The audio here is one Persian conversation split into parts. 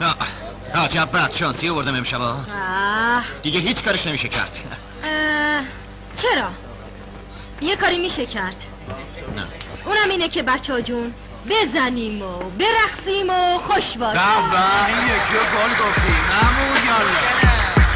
عجب بد شانسی آوردم امشبا. دیگه هیچ کارش نمیشه کرد. چرا؟ یه کاری میشه کرد. نه. اونم اینه که بچه ها جون بزنیم و برقصیم و خوش باشیم. این یکی رو گل گفتی محمود یالا.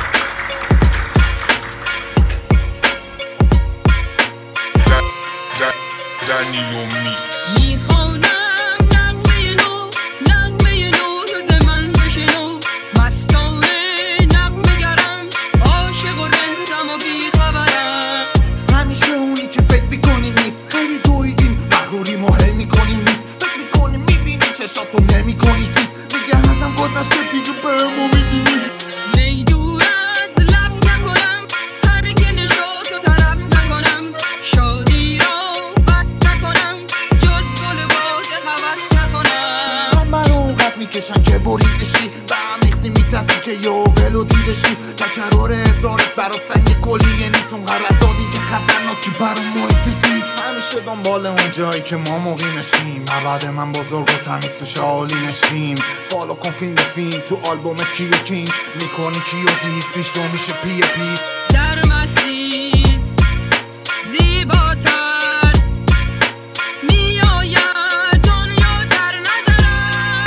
Danilo Mix. میخوانم نغمه نو، نغمه نو به من بشنو، مستانه نغمه گرم، عاشق و رندم و بیخبرم. همیشه اونی که فکر میکنی نیست، خیلی دویدیم مغروری مهم میکنی نیست، فکر میکنی میبینی چشاتو نمیکنی چیز، میگه ازم گذشته دیگه بهم امیدی نیست. نیدورت لب نکنم، ترک نشاتو طرف نکنم، شادی را بد نکنم، جز گل باز حوث نکنم. من اونقدر میکشن که بریدشی و عمیقی میترسی که یه ولو دیدشی، تکرار ادرارت برا سنگ کلیه نیست، اونقدر دادیم که خطرناکی برا محیط زیست. همیشه دنبال اون جایی که ما مقیمشیم، بعد من بزرگ و تمیز تو شالی نشیم. فالو کن فیلم به فیلم تو آلبوم کیو کینگ، میکنی کیو دیس پیش رو میشه پیس. در مستی زیباتر میآید دنیا در نظرم.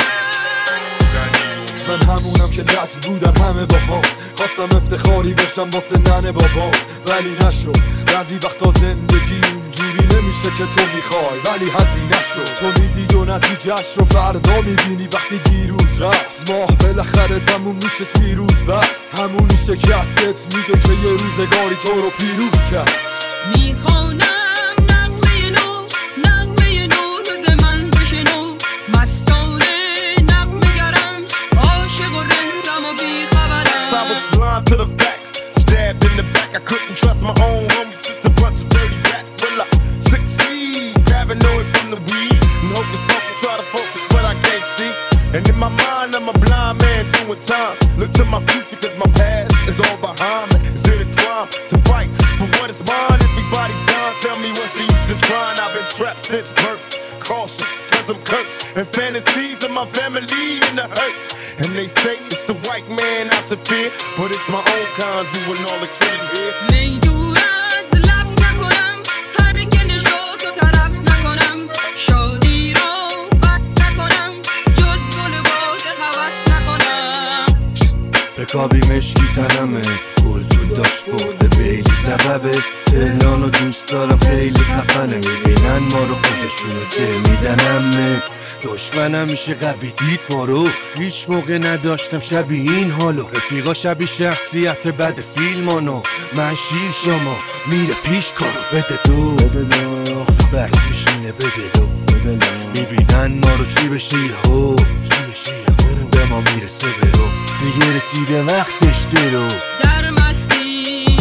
من همونم که لجن بودن همه باها، خواستم افتخاری بشم واسه ننه بابا ولی نشد. بعضی وقتا زندگی اونجوری نمیشه که تو میخوای ولی هزینه شد. تو میدی و نتیجهش رو فردا میبینی وقتی دیروز رفت. ماه بالاخره تموم میشه 30 روز بعد، همونی شکستت میگه که یه روزگاری تو رو پیروز کرد. میخوانم نغمه نو، نغمه نو به من بشنو، مستانه نغمه گرم، عاشق و رندم و بیخبرم. I was blind to the facts, stabbed in the back, I couldn't trust my own homies, just a bunch of dirty rats. Will I succeed? Paranoid from the weed, and hocus pocus, try to focus but I can't see. And in my mind I'm a blind man doing time. Look to my future cause my past is all behind me. Is it a crime to fight for what is mine? Everybody's done, tell me what's the use in trying. I've been trapped since birth, cautious cause I'm cursed, and fantasies of my family in the hurts. And they say it's the white man I should fear, but it's my own kind doing all the killing here. نیدورت لب نکنم، ترک نشاتو طرف نکنم، شادی را بد نکنم، جز گل باز حوث نکنم. رکابی مشکی تنمه، گل تو داشت برده بیلی سببه. تهرانو دوست دارم خیلی خفنه، میبینن ما رو خودشونو که میدنمه. دشمنم میشه قوی دید ما رو، هیچ موقع نداشتم شبیه این حالو. رفیقا شبیه شخصیت بد فیلمانو، من شیر شما میره پیش کارو. بده دو برس میشینه بده دو، میبینن ما رو چی بشه یهو، به ما میرسه برو، دیگه رسیده وقتش درو. در مستی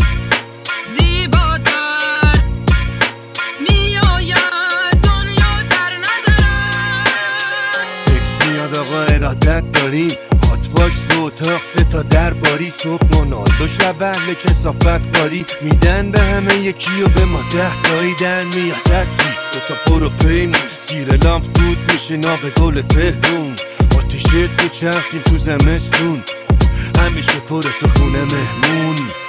زیباتر میآید دنیا در نظرم. تکس میاد آقا ارادت داریم، هات باکس دو اتاق 3 تا درباری. صبح رونالدو شب اهل کثافت کاری، میدن به همه یکی و به ما 10 تایی در میاد درکی. 2 تا پرو پیمون زیر لامپ دود میشه ناب گل تهرون. با تیشرت میچرخیم تو زمستون، همیشه پر تو خونه مهمون.